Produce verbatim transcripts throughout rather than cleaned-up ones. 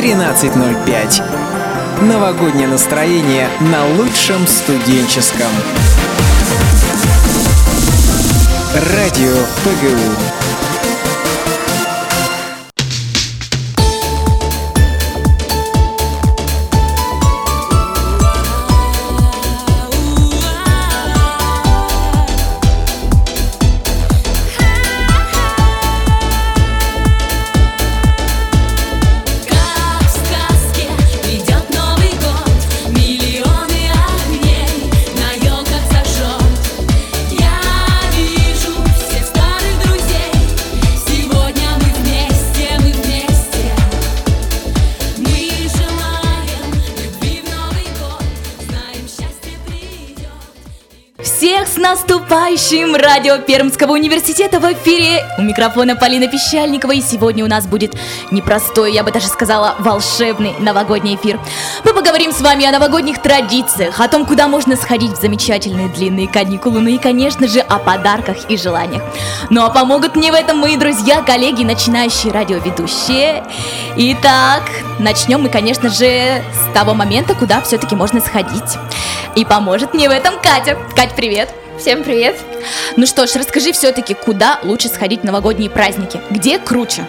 тринадцать ноль пять. Новогоднее настроение на лучшем студенческом радио ПГУ. Наступающим! Радио Пермского университета в эфире. У микрофона Полина Пещальникова. И сегодня у нас будет непростой, я бы даже сказала, волшебный новогодний эфир. Мы поговорим с вами о новогодних традициях, о том, куда можно сходить в замечательные длинные каникулы, ну и, конечно же, о подарках и желаниях. Ну а помогут мне в этом мои друзья, коллеги, начинающие радиоведущие. Итак, начнем мы, конечно же, с того момента, куда все-таки можно сходить. И поможет мне в этом Катя. Кать, привет! Всем привет! Ну что ж, расскажи все-таки, куда лучше сходить в новогодние праздники? Где круче?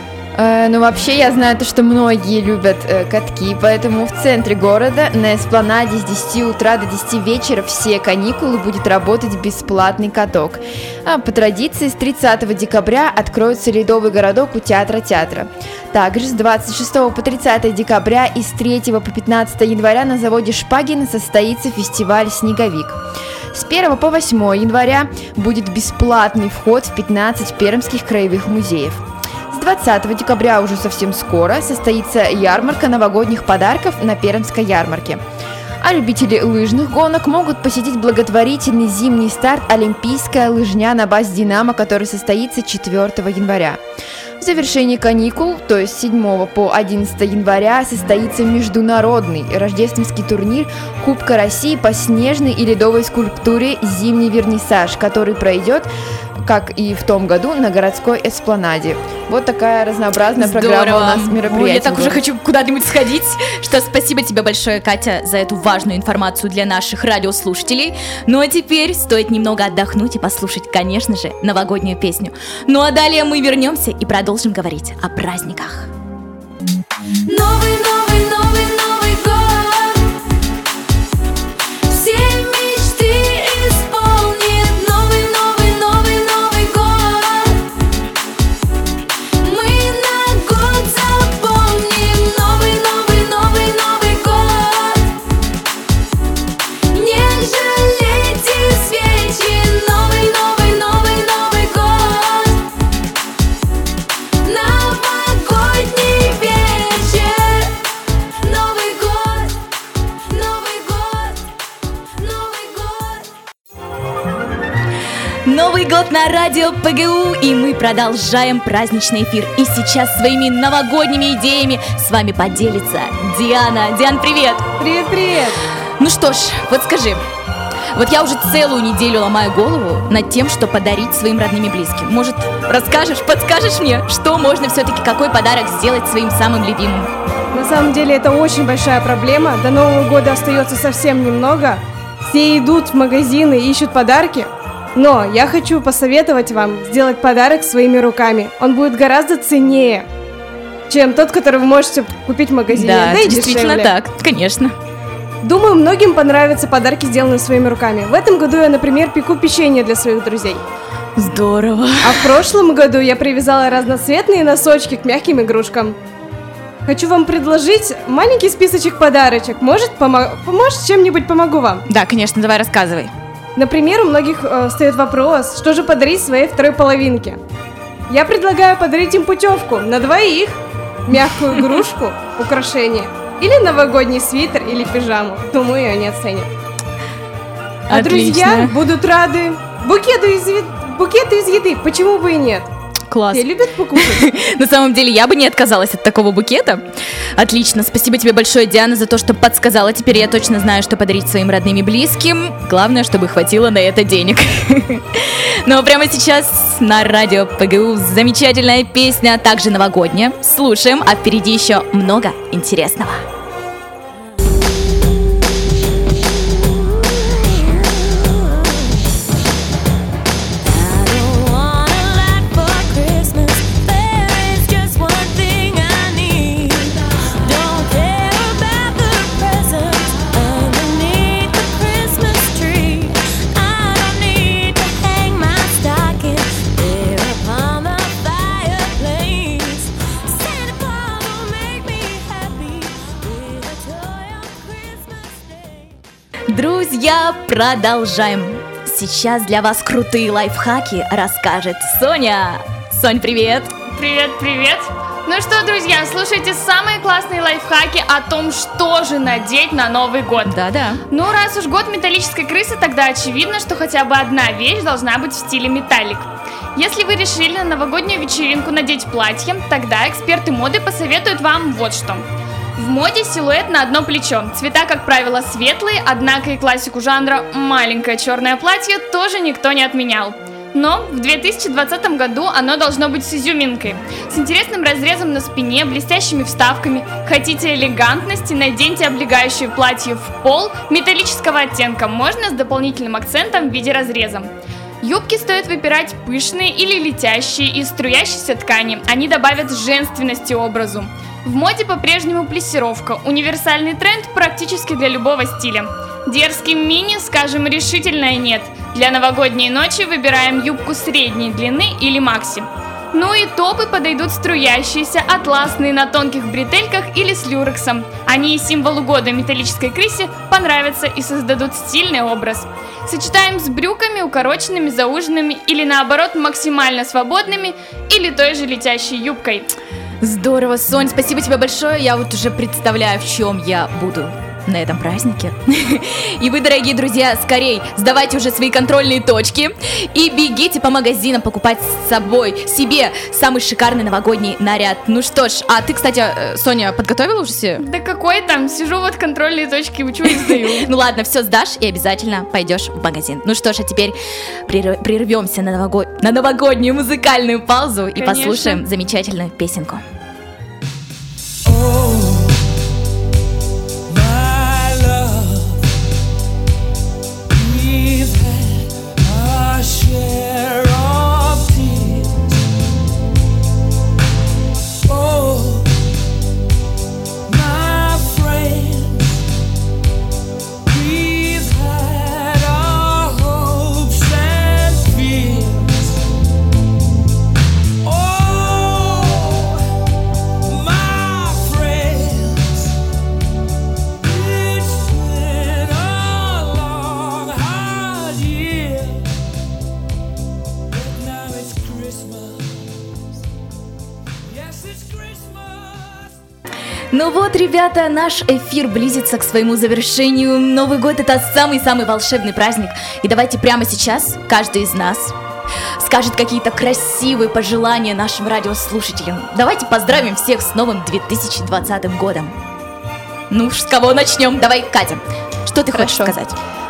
Э, ну вообще я знаю то, что многие любят э, катки, поэтому в центре города на эспланаде с десяти утра до десяти вечера все каникулы будет работать бесплатный каток. А по традиции с тридцатого декабря откроется ледовый городок у театра театра. Также с двадцать шестого по тридцатое декабря и с третьего по пятнадцатое января на заводе Шпагина состоится фестиваль «Снеговик». С первого по восьмое января будет бесплатный вход в пятнадцать пермских краевых музеев. С двадцатого декабря уже совсем скоро состоится ярмарка новогодних подарков на Пермской ярмарке. А любители лыжных гонок могут посетить благотворительный зимний старт «Олимпийская лыжня» на базе «Динамо», который состоится четвёртого января. В завершении каникул, то есть с седьмого по одиннадцатое января, состоится международный рождественский турнир Кубка России по снежной и ледовой скульптуре «Зимний вернисаж», который пройдет, как и в том году, на городской эспланаде. Вот такая разнообразная Здорово. Программа у нас мероприятий. Ой, я так уже хочу куда-нибудь сходить. Что спасибо тебе большое, Катя, за эту важную информацию для наших радиослушателей. Ну а теперь стоит немного отдохнуть и послушать, конечно же, новогоднюю песню. Ну а далее мы вернемся и продолжим говорить о праздниках. Новый, новый, новый, новый год. Все мечты исполнит. Новый, новый, новый, новый год. Мы на год запомним. Новый, новый, новый, новый год. Не жалейте свечи. Новый, новый, новый, новый год. Новогодний вечер. Новый год. Новый год. Новый год. Новый год на радио ПГУ, и мы продолжаем праздничный эфир. И сейчас своими новогодними идеями с вами поделится Диана. Диан, привет! Привет-привет! Ну что ж, вот скажи, вот я уже целую неделю ломаю голову над тем, что подарить своим родным и близким. Может, расскажешь, подскажешь мне, что можно все-таки, какой подарок сделать своим самым любимым? На самом деле это очень большая проблема. До Нового года остается совсем немного. Все идут в магазины и ищут подарки. Но я хочу посоветовать вам сделать подарок своими руками. Он будет гораздо ценнее, чем тот, который вы можете купить в магазине. Да, и действительно дешевле. так, конечно. Думаю, многим понравятся подарки, сделанные своими руками. В этом году я, например, пеку печенье для своих друзей. Здорово. А в прошлом году я привязала разноцветные носочки к мягким игрушкам. Хочу вам предложить маленький списочек подарочек. Может, помо- может чем-нибудь помогу вам? Да, конечно, давай рассказывай. Например, у многих э, встает вопрос, что же подарить своей второй половинке. Я предлагаю подарить им путевку на двоих, мягкую игрушку, украшение или новогодний свитер или пижаму. Думаю, они оценят. А Отлично. друзья будут рады букету из, ви- букету из еды, почему бы и нет? Класс. Все любят покушать? На самом деле, я бы не отказалась от такого букета. Отлично, спасибо тебе большое, Диана, за то, что подсказала. Теперь я точно знаю, что подарить своим родным и близким. Главное, чтобы хватило на это денег. Но прямо сейчас на радио ПГУ замечательная песня, также новогодняя. Слушаем, а впереди еще много интересного. Друзья, продолжаем. Сейчас для вас крутые лайфхаки расскажет Соня. Сонь, привет. Привет, привет. Ну что, друзья, слушайте самые классные лайфхаки о том, что же надеть на Новый год. Да-да. Ну, раз уж год металлической крысы, тогда очевидно, что хотя бы одна вещь должна быть в стиле металлик. Если вы решили на новогоднюю вечеринку надеть платье, тогда эксперты моды посоветуют вам вот что. В моде силуэт на одно плечо. Цвета, как правило, светлые, однако и классику жанра маленькое черное платье тоже никто не отменял. Но в две тысячи двадцатом году оно должно быть с изюминкой, с интересным разрезом на спине, блестящими вставками. Хотите элегантности, наденьте облегающее платье в пол металлического оттенка, можно с дополнительным акцентом в виде разреза. Юбки стоит выбирать пышные или летящие из струящейся ткани, они добавят женственности образу. В моде по-прежнему плессировка, универсальный тренд практически для любого стиля. Дерзким мини, скажем, решительное нет. Для новогодней ночи выбираем юбку средней длины или макси. Ну и топы подойдут струящиеся, атласные на тонких бретельках или с люрексом. Они и символу года металлической крысе понравятся и создадут стильный образ. Сочетаем с брюками, укороченными, зауженными или наоборот максимально свободными или той же летящей юбкой. Здорово, Сонь, спасибо тебе большое. Я вот уже представляю, в чем я буду на этом празднике. И вы, дорогие друзья, скорей сдавайте уже свои контрольные точки и бегите по магазинам покупать с собой себе самый шикарный новогодний наряд. Ну что ж, а ты, кстати, Соня, подготовила уже себе? Да какой там, сижу вот контрольные точки, учу и сдаю. Ну ладно, все сдашь и обязательно пойдешь в магазин. Ну что ж, а теперь прерв- прервемся на, новогод... на новогоднюю музыкальную паузу и Конечно. послушаем замечательную песенку. Ну вот, ребята, наш эфир близится к своему завершению. Новый год — это самый-самый волшебный праздник. И давайте прямо сейчас каждый из нас скажет какие-то красивые пожелания нашим радиослушателям. Давайте поздравим всех с новым две тысячи двадцатым годом. Ну, с кого начнем? Давай, Катя, что ты хочешь Хорошо. сказать?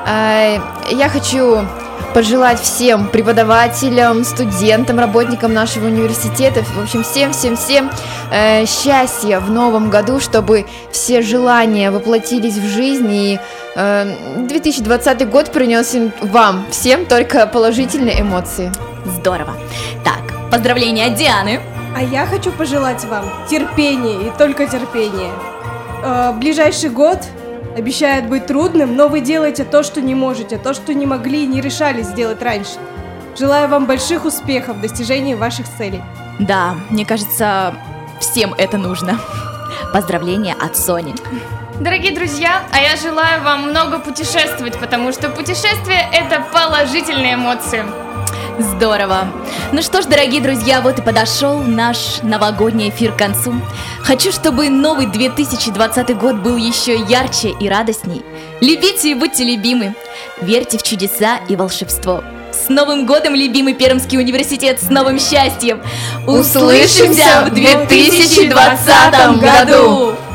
А, Я хочу пожелать всем преподавателям, студентам, работникам нашего университета, в общем, всем-всем-всем э, счастья в новом году, чтобы все желания воплотились в жизнь, и э, две тысячи двадцатый год принес им, вам всем только положительные эмоции. Здорово. Так, поздравления от Дианы. А я хочу пожелать вам терпения и только терпения. Э, ближайший год обещает быть трудным, но вы делаете то, что не можете, то, что не могли и не решали сделать раньше. Желаю вам больших успехов в достижении ваших целей. Да, мне кажется, всем это нужно. Поздравления от Сони. Дорогие друзья, а я желаю вам много путешествовать, потому что путешествие – это положительные эмоции. Здорово. Ну что ж, дорогие друзья, вот и подошел наш новогодний эфир к концу. Хочу, чтобы новый две тысячи двадцатый год был еще ярче и радостней. Любите и будьте любимы. Верьте в чудеса и волшебство. С Новым годом, любимый Пермский университет, с новым счастьем! Услышимся в две тысячи двадцатом году!